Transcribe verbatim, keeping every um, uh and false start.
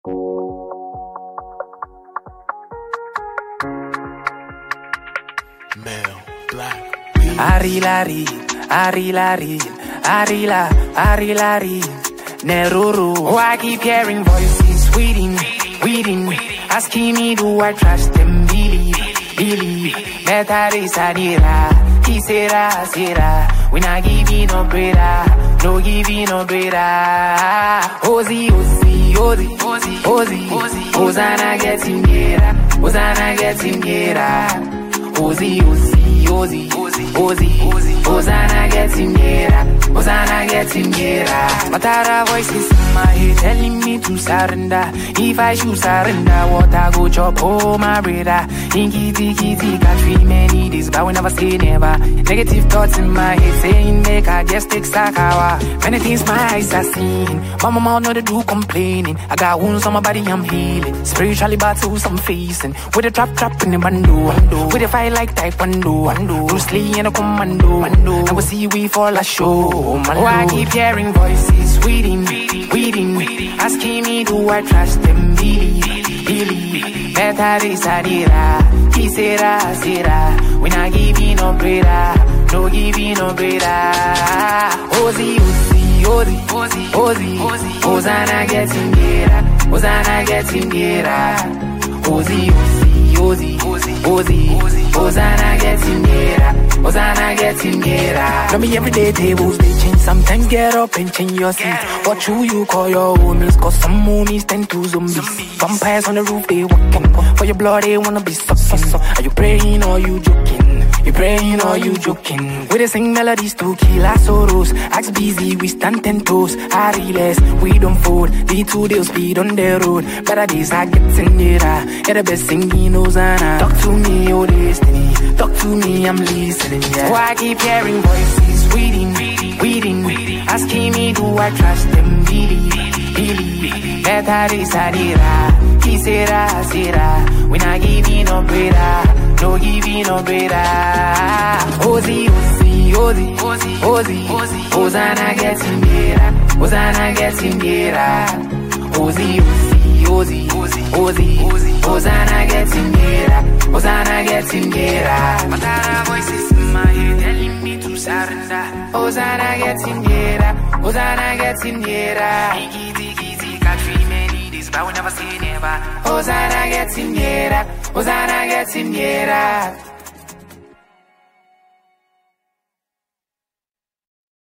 Male, black. Ari lari, Ari lari, Ari la, Ari lari, Neruru. Oh, I keep hearing voices, weeding, weeding, asking me do I trust them, believe, believe. Better is Adira, he sera, sera. We not giving no breader, no giving no breader. Ozi, Ozi, Ozi, Ozi, Ozi, Ozi. Hosanna getting gera, Hosanna getting gera. Ozi, Ozi, Ozi, Ozi, Ozi, Hosanna getting gera, Hosanna getting gera. But there are voices in my head telling me to surrender. If I should surrender, what I go chop, oh my brother. In kitty kitty, got three many days, but we never say never. Negative thoughts in my head saying make I just take Sakawa. Many things my eyes are seeing, but my mouth know they do complaining. I got wounds on my body, I'm healing. Spiritually battles I'm facing. With a trap trap in the bando, with a fight like Taekwondo, Bruce Lee and a commando. I will see we fall a show. Oh, I keep hearing voices, weeding, weeding, asking me do I trust them, believe, believe. Better is Adira, he sera, sera. We not giving no breader, no giving no breader. Ozi, Ozi, Ozi, Ozi, Ozi, Hosanna getting gera, Hosanna getting gera. Ozi, Ozi, Ozi, Ozi, Ozi, Hosanna getting gera, Hosanna getting gera. Tell me every day tables they change. Sometimes get up and change your seat. What you you call your homies? Cause some homies tend to zombies. Vampires on the roof they walking. For your blood they wanna be sucking. Are you praying or you joking? You praying or you joking? We they sing melodies to kill our sorrows. Axe busy, we stand ten toes. Hurry less, we don't fold. The two they'll speed on the road. Better days I get in there. Get the best singing Hosanna. Talk to me, oh destiny. Talk to me, I'm listening, yeah. Oh, I keep hearing voices, weeding, weeding, asking me do I trust them, believe, believe. Better is Adira, he sera, sera. We not giving no breader, no giving no breader. Ozi, Ozi, Ozi, Ozi, Ozi, Hosanna getting gera, Hosanna getting gera. Ozi, Ozi, Ozi, Ozi, Hosanna getting gera, Hosanna getting gera. But there are voices in my head telling me to surrender. Hosanna getting gera, Hosanna getting gera. Kitty kitty got three many days, but we never say never. Hosanna getting gera, Hosanna getting gera.